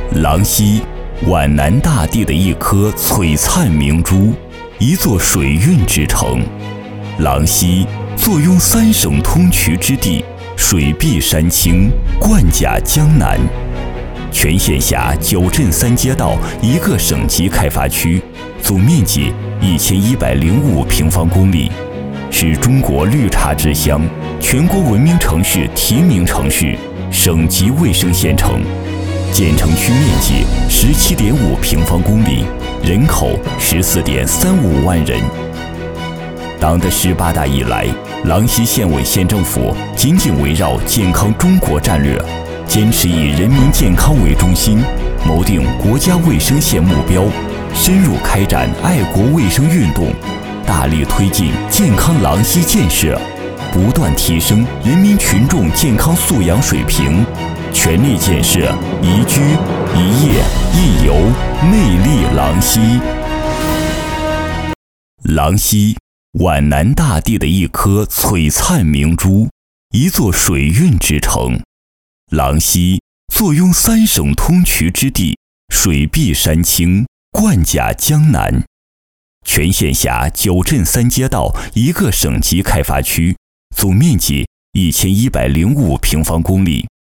郎溪，皖南大地的一颗璀璨明珠，一座水运之城。郎溪坐拥3省通衢之地，水碧山青，冠甲江南。全县辖9镇3街道1个省级开发区，总面积1105平方公里，是中国绿茶之乡、全国文明城市提名城市、省级卫生县城。建成区面积17.5平方公里，人口14.35万人。党的18大以来，郎溪县委县政府紧紧围绕健康中国战略，坚持以人民健康为中心，谋定国家卫生县目标，深入开展爱国卫生运动，大力推进健康郎溪建设，不断提升人民群众健康素养水平，全力建设宜居、宜业、宜游魅力郎溪。郎溪，皖南大地的一颗璀璨明珠，一座水运之城。郎溪坐拥3省通衢之地，水碧山青，冠甲江南。全县辖9镇3街道1个省级开发区，总面积1105平方公里，